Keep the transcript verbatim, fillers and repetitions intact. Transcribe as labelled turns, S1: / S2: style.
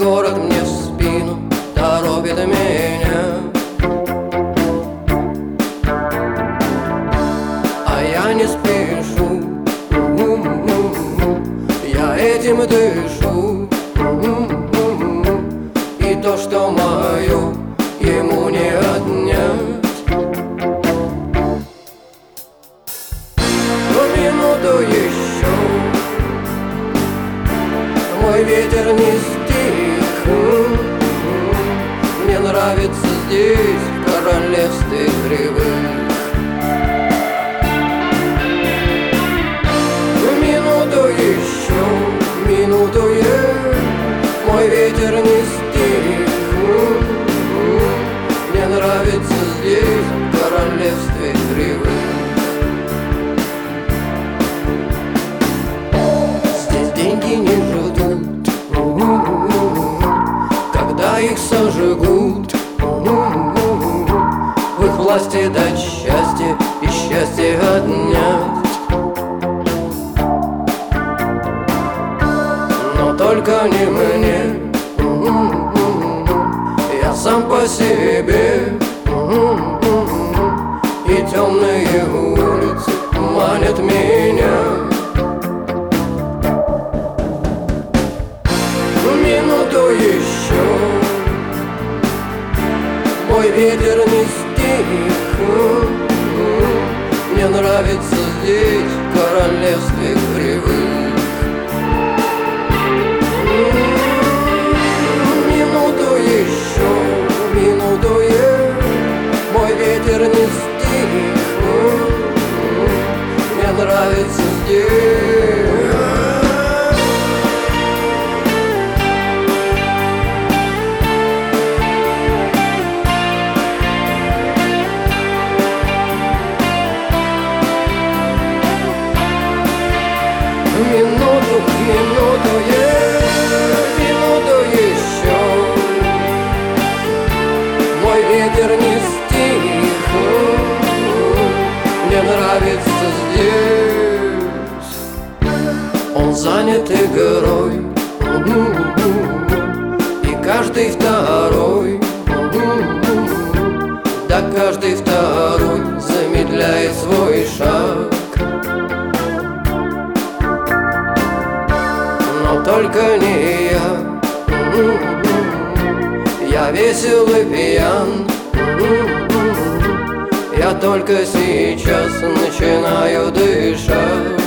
S1: город мне в спину торопит меня, а я не спешу, я этим дышу, и то, что мое, ему не отнять. Но минуту еще, мой ветер не стих. Мне нравится здесь, в королевстве кривых. Минуту еще, минуту я, мой ветер не стих. Мне нравится здесь, в королевстве кривых. Здесь деньги не ждут, когда их сожгут. В их власти дать счастье и счастье отнять. Но только не мне, я сам по себе, и темные улицы манят меня. Минуту еще, мой ветер не стих. Мне нравится здесь, в королевстве кривых. Минуту еще, минуту я, мой ветер не стих. Мне нравится здесь. Минуту, минуту я, минуту еще, мой ветер не стих. Мне нравится здесь. Он занят игрой, и каждый второй, да каждый второй замедляет свой шаг. Но только не я, я весел и пьян. Я только сейчас начинаю дышать.